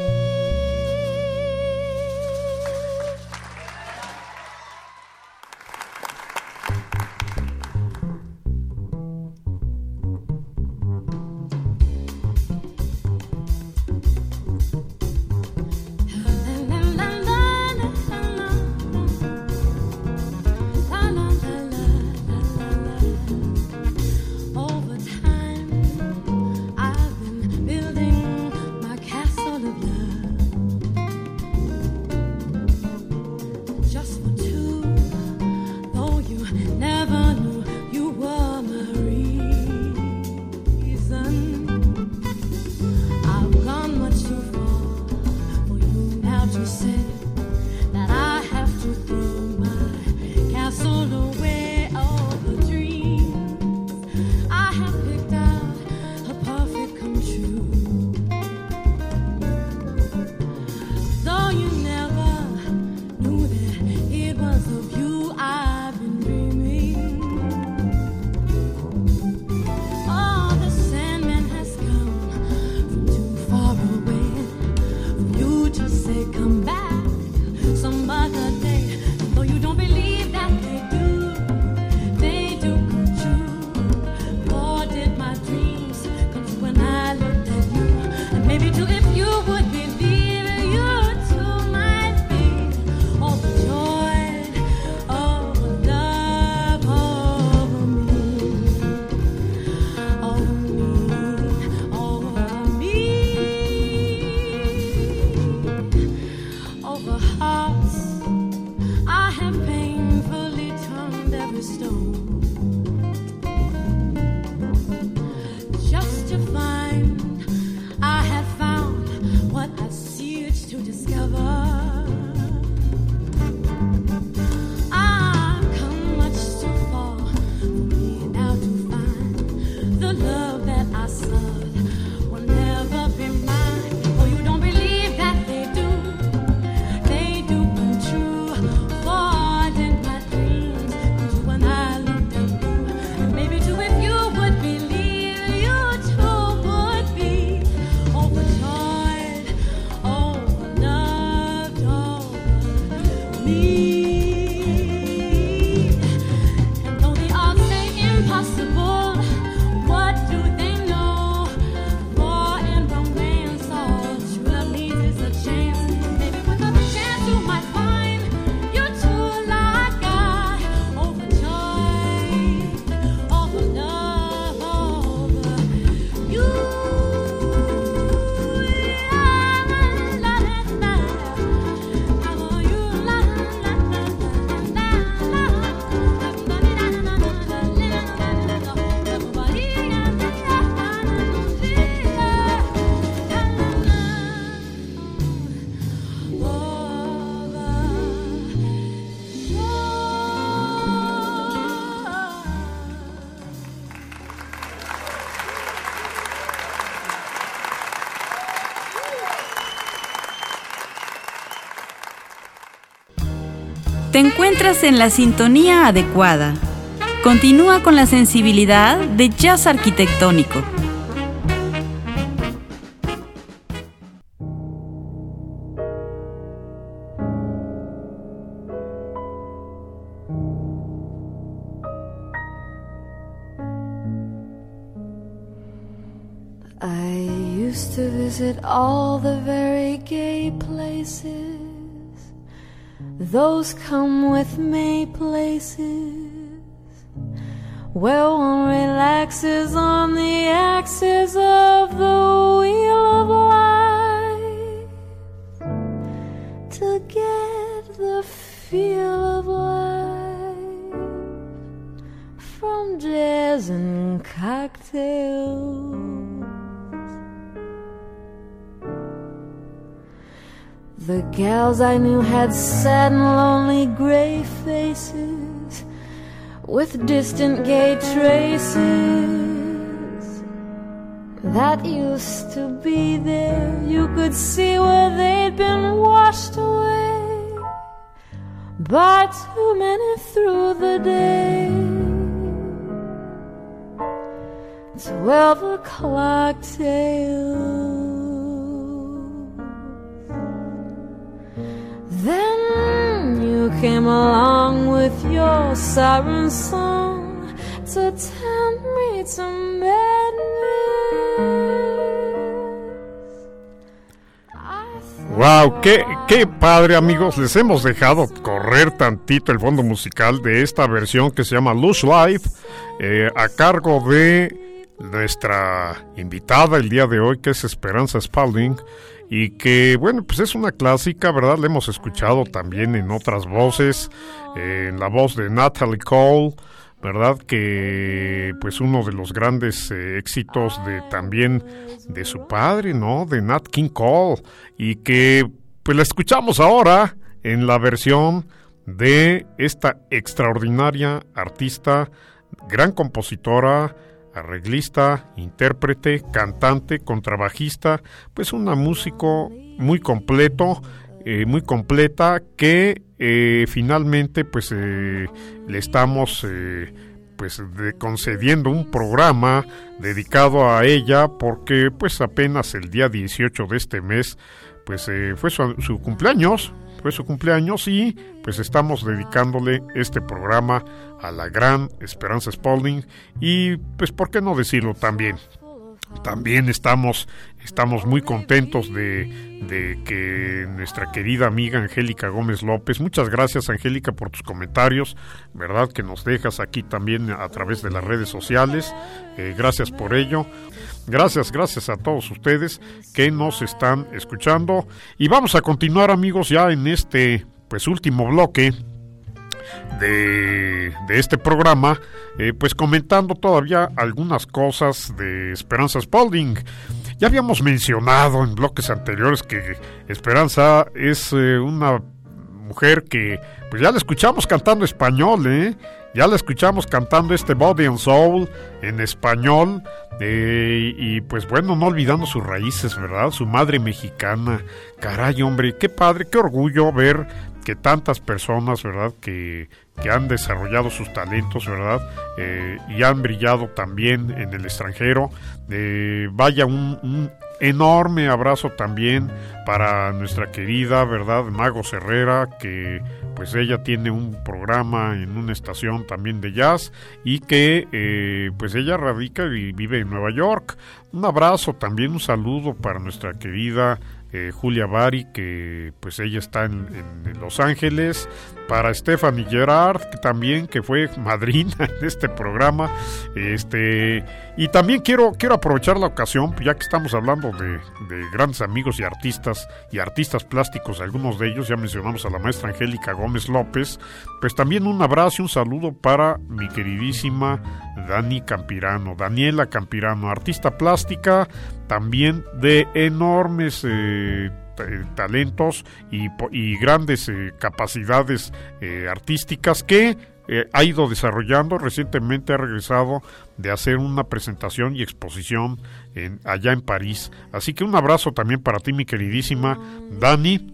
La, la, la, la. stone, just to find I had found what I searched to discover. I've come much too far for me now to find the love that I sought will never be mine. Oh, you don't believe that they do, they do come true. For did my dreams come true when I looked at you? And maybe too if you would believe, you too would be overjoyed, overloved, over me. And though they all say impossible, what do they know? For in romance, all true love needs is a chance. Maybe with another chance, you might find you too like I, overjoyed, overloved, over you. La, la, la, la. Over you, la, la, la, la, la, la. Te encuentras en la sintonía adecuada. Continúa con la sensibilidad de jazz arquitectónico. I used to visit all the very gay places, those come with May places, where one relaxes on the axis of the wheel of life to get the feel of life from jazz and cocktails. The gals I knew had sad and lonely gray faces with distant gay traces that used to be there. You could see where they'd been washed away by too many through the day. Twelve o'clock tales. Then you came along with your siren song to tempt me to madness. Wow, qué, qué padre, amigos. Les hemos dejado correr tantito el fondo musical de esta versión que se llama Lush Life, eh, a cargo de nuestra invitada el día de hoy, que es Esperanza Spalding. Y que, bueno, pues es una clásica, ¿verdad? La hemos escuchado también en otras voces, eh, en la voz de Natalie Cole, ¿verdad? Que, pues, uno de los grandes eh, éxitos de también de su padre, ¿no? De Nat King Cole. Y que, pues, la escuchamos ahora en la versión de esta extraordinaria artista, gran compositora, arreglista, intérprete, cantante, contrabajista, pues una músico muy completo, eh, muy completa, que eh, finalmente pues eh, le estamos eh, pues de, concediendo un programa dedicado a ella, porque pues apenas el día dieciocho de este mes pues eh, fue su, su cumpleaños. Fue su cumpleaños y pues estamos dedicándole este programa a la gran Esperanza Spalding. Y pues por qué no decirlo también, también estamos, estamos muy contentos de, de que nuestra querida amiga Angélica Gómez López, muchas gracias Angélica por tus comentarios, verdad que nos dejas aquí también a través de las redes sociales, eh, gracias por ello. Gracias, gracias a todos ustedes que nos están escuchando. Y vamos a continuar, amigos, ya en este pues último bloque de, de este programa, eh, pues comentando todavía algunas cosas de Esperanza Spalding. Ya habíamos mencionado en bloques anteriores que Esperanza es eh, una mujer que pues ya la escuchamos cantando español, ¿eh? Ya la escuchamos cantando este Body and Soul en español, eh, y pues bueno, no olvidando sus raíces, ¿verdad? Su madre mexicana. Caray, hombre, qué padre, qué orgullo ver que tantas personas, ¿verdad?, que, que han desarrollado sus talentos, ¿verdad?, eh, y han brillado también en el extranjero. Eh, vaya, un, un enorme abrazo también para nuestra querida, ¿verdad?, Magos Herrera, que pues ella tiene un programa en una estación también de jazz y que eh, pues ella radica y vive en Nueva York. Un abrazo, también un saludo para nuestra querida Eh, Julia Bari, que pues ella está en, en, en Los Ángeles, para Stephanie Gerard, que también que fue madrina de este programa, este y también quiero quiero aprovechar la ocasión, ya que estamos hablando de, de grandes amigos y artistas y artistas plásticos, algunos de ellos ya mencionamos a la maestra Angélica Gómez López, pues también un abrazo y un saludo para mi queridísima Dani Campirano, Daniela Campirano, artista plástica, también de enormes eh, t- talentos y, y grandes eh, capacidades eh, artísticas que eh, ha ido desarrollando. Recientemente ha regresado de hacer una presentación y exposición en, allá en París. Así que un abrazo también para ti, mi queridísima Dani.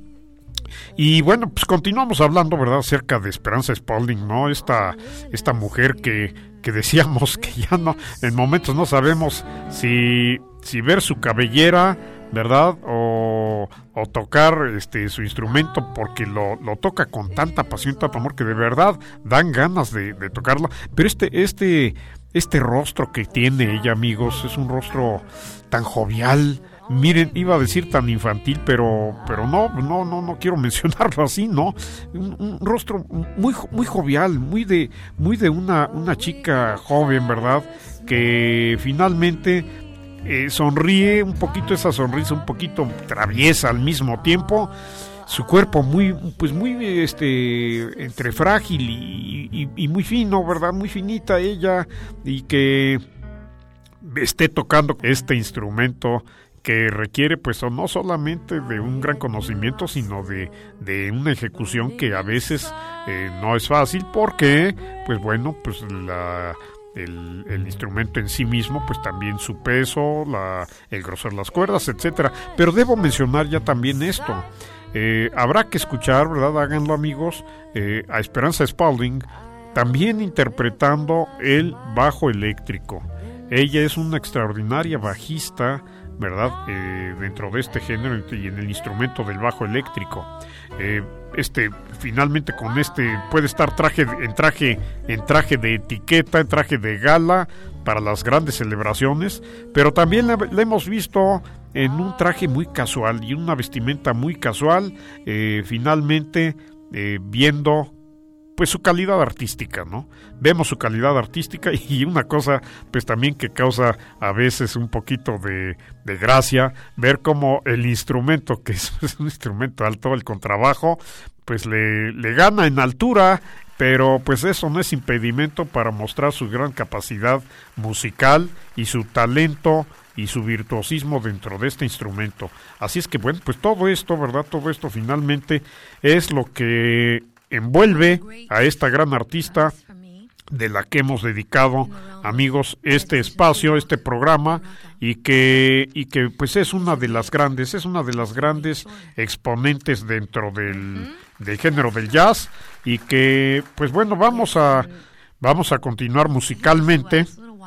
Y bueno, pues continuamos hablando, ¿verdad?, acerca de Esperanza Spalding, ¿no? Esta, esta mujer que, que decíamos que ya no, en momentos no sabemos si, si ver su cabellera, ¿verdad?, o, o tocar este su instrumento, porque lo, lo toca con tanta pasión, tanto amor, que de verdad dan ganas de, de tocarlo. Pero este, este, este rostro que tiene ella, amigos, es un rostro tan jovial. Miren, iba a decir tan infantil, pero pero no, no, no, no quiero mencionarlo así, ¿no? Un, un rostro muy muy jovial, muy de muy de una una chica joven, ¿verdad?, que finalmente eh, sonríe un poquito, esa sonrisa un poquito traviesa al mismo tiempo. Su cuerpo muy, pues muy, este, entre frágil y, y, y muy fino, ¿verdad? Muy finita ella, y que esté tocando este instrumento que requiere pues no solamente de un gran conocimiento, sino de, de una ejecución que a veces eh, no es fácil, porque pues bueno, pues la el, el instrumento en sí mismo, pues también su peso, la, el grosor de las cuerdas, etcétera. Pero debo mencionar ya también esto, eh, habrá que escuchar, ¿verdad?, háganlo, amigos, eh, a Esperanza Spalding también interpretando el bajo eléctrico. Ella es una extraordinaria bajista, ¿verdad?, eh, dentro de este género y en el instrumento del bajo eléctrico. Eh, este, finalmente con este puede estar traje en traje en traje de etiqueta, en traje de gala para las grandes celebraciones, pero también la, la hemos visto en un traje muy casual y una vestimenta muy casual, eh, finalmente eh, viendo pues su calidad artística, ¿no? Vemos su calidad artística, y una cosa pues también que causa a veces un poquito de, de gracia, ver cómo el instrumento, que es, es un instrumento alto, el contrabajo, pues le, le gana en altura, pero pues eso no es impedimento para mostrar su gran capacidad musical y su talento y su virtuosismo dentro de este instrumento. Así es que bueno, pues todo esto, ¿verdad? Todo esto finalmente es lo que envuelve a esta gran artista de la que hemos dedicado, amigos, este espacio, este programa, y que y que pues es una de las grandes, es una de las grandes exponentes dentro del, del género del jazz, y que pues bueno, vamos a vamos a continuar musicalmente,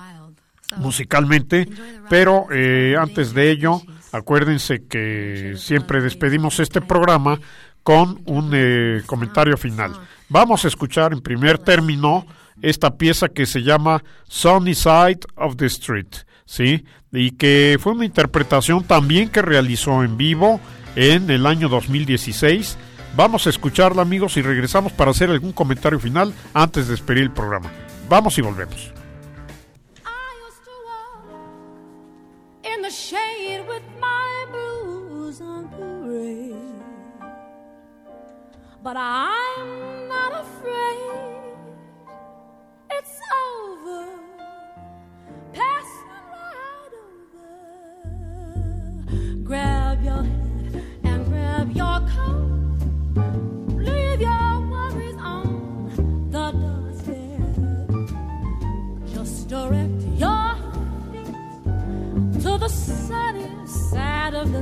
musicalmente, pero eh, antes de ello, acuérdense que siempre despedimos este programa con un eh, comentario final. Vamos a escuchar en primer término esta pieza que se llama Sunny Side of the Street, ¿sí? Y que fue una interpretación también que realizó en vivo en el año dos mil dieciséis. Vamos a escucharla, amigos, y regresamos para hacer algún comentario final antes de despedir el programa. Vamos y volvemos. In the shade with my blues on parade, but I'm not afraid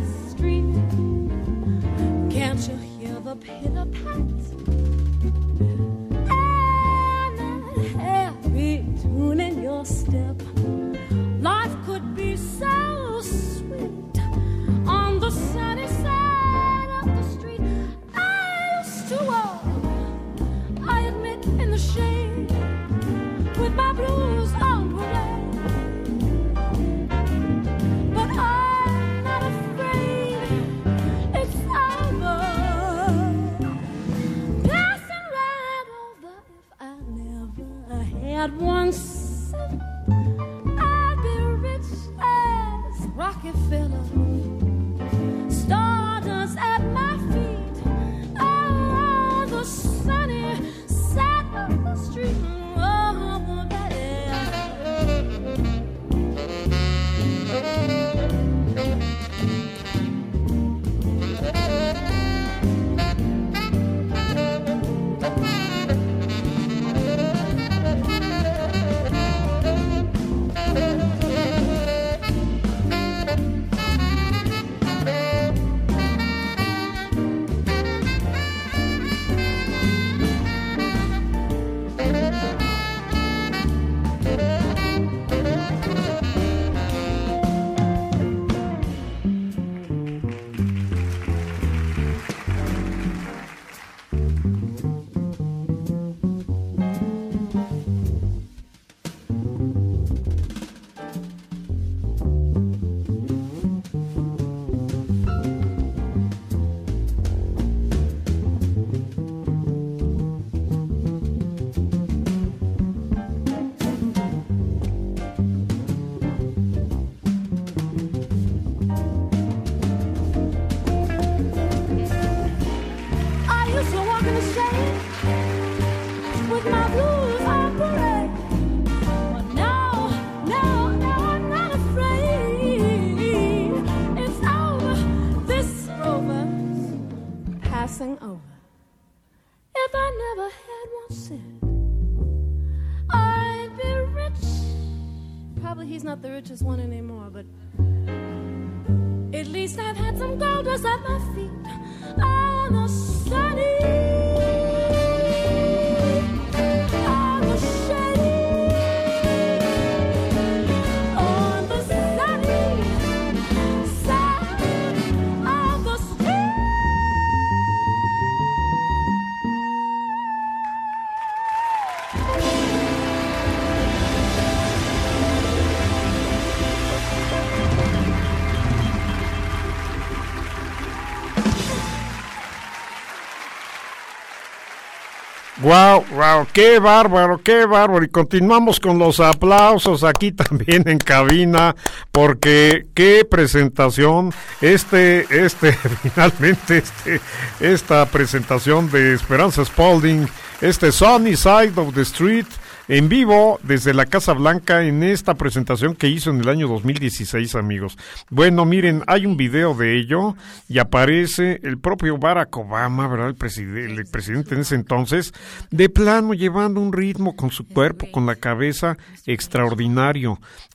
the street. Can't you hear the pitter-pat? And that heavy tune in your step. Life could be so sweet on the sunny side of the street. I used to walk, I admit, in the shade with my blues on parade. But I'm not afraid, it's over, passing right over. If I never had one cent, I'd be rich as Rockefeller. Stardust at my feet, on the sunny side of the street. Oh, daddy. Not the richest one anymore, but at least I've had some gold dust at my feet on the sunny. Wow, wow, qué bárbaro, qué bárbaro. Y continuamos con los aplausos aquí también en cabina, porque qué presentación, este, este, finalmente, este, esta presentación de Esperanza Spalding, este Sunny Side of the Street, en vivo desde la Casa Blanca en esta presentación que hizo en el año dos mil dieciséis, amigos. Bueno, miren, hay un video de ello y aparece el propio Barack Obama, ¿verdad? El, preside- el presidente en ese entonces, de plano llevando un ritmo con su cuerpo, con la cabeza, extraordinario.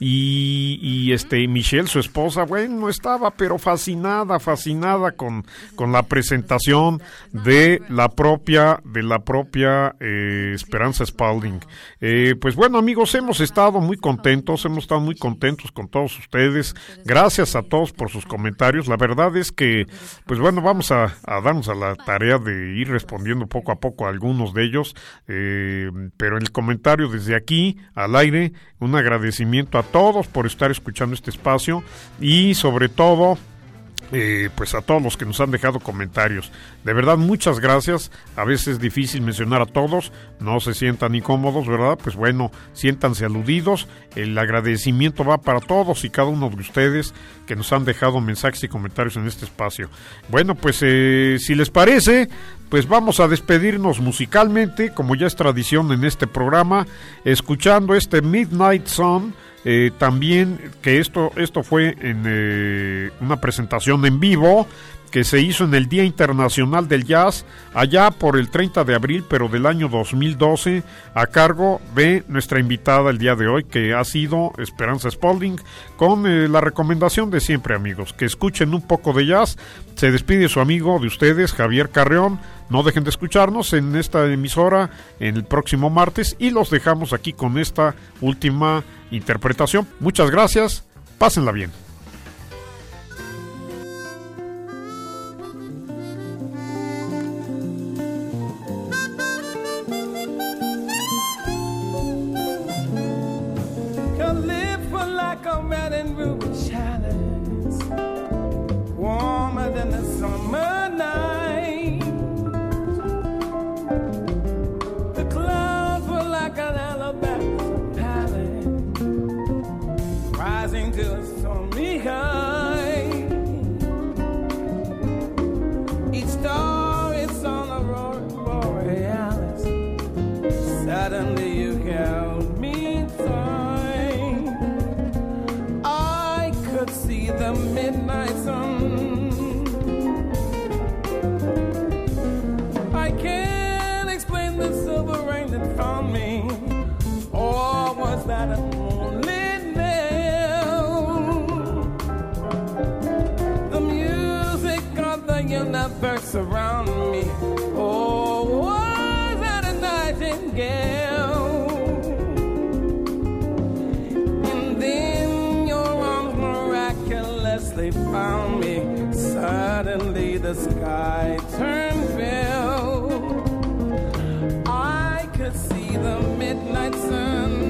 Y, y este Michelle, su esposa, bueno, estaba pero fascinada, fascinada con, con la presentación de la propia, de la propia eh, Esperanza Spalding. Eh, pues bueno, amigos, hemos estado muy contentos, hemos estado muy contentos con todos ustedes. Gracias a todos por sus comentarios. La verdad es que, pues bueno, vamos a, a darnos a la tarea de ir respondiendo poco a poco a algunos de ellos. Eh, pero en el comentario desde aquí, al aire, un agradecimiento a todos por estar escuchando este espacio y sobre todo, Eh, pues a todos los que nos han dejado comentarios. De verdad, muchas gracias. A veces es difícil mencionar a todos, no se sientan incómodos, ¿verdad? Pues bueno, siéntanse aludidos. El agradecimiento va para todos y cada uno de ustedes que nos han dejado mensajes y comentarios en este espacio. Bueno, pues eh, si les parece, pues vamos a despedirnos musicalmente, como ya es tradición en este programa, escuchando este Midnight Sun. Eh, también que esto esto fue en eh, una presentación en vivo que se hizo en el Día Internacional del Jazz, allá por el treinta de abril, pero del año dos mil doce, a cargo de nuestra invitada el día de hoy, que ha sido Esperanza Spalding, con eh, la recomendación de siempre, amigos, que escuchen un poco de jazz. Se despide su amigo de ustedes, Javier Carreón. No dejen de escucharnos en esta emisora en el próximo martes y los dejamos aquí con esta última interpretación. Muchas gracias, pásenla bien. Warmer than the summer night. The clouds were like an alabaster palette, rising to a stormy high. Each star is on a roaring borealis. Suddenly you held me tight. I could see the midnight sun. I can't explain the silver rain that found me, or was that a moonlit nail? The music of the universe around me, or was that a nightingale? And then your arms miraculously found me. Suddenly the sky turned pale. I could see the midnight sun.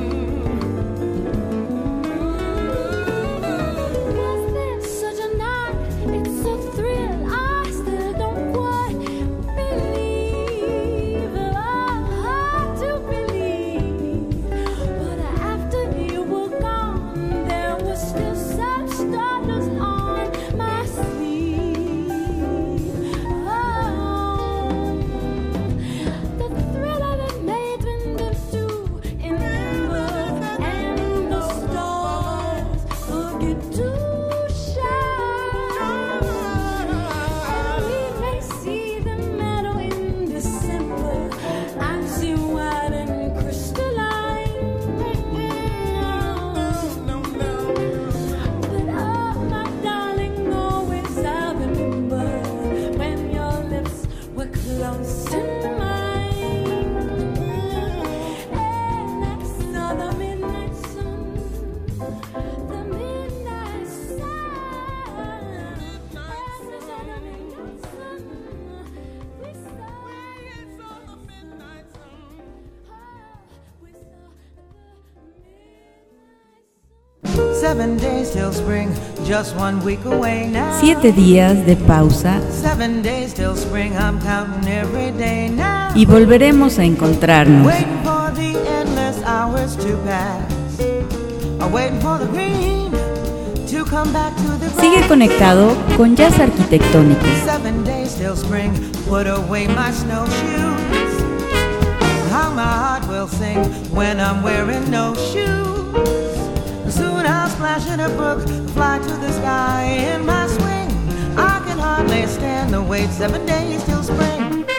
Was this such a night? It's a thrill I still don't quite believe. Hard to believe. But after you were gone, there was still such stardust on my sleeve. Oh, the thrill of it made when the dew in the earth and the stars forget to shine. And we may see the meadow in December and see white and crystalline. But oh, my darling, always I remember when your lips were close to mine. And I saw the midnight sun, the midnight sun. And we saw the midnight sun. We saw, we saw the midnight sun. Oh, we saw the midnight sun. Seven days till spring, just one week away now. Siete días de pausa Seven days till spring, I'm counting every day now. y volveremos a encontrarnos. Waiting for the endless hours to pass. I'm waiting for the green to come back to the grass. Sigue conectado con Jazz Arquitectónico. Seven days till spring, put away my snowshoes. How my heart will sing when I'm wearing no shoes. Soon I'll splash in a brook, fly to the sky in my swing. I can hardly stand the wait, seven days till spring.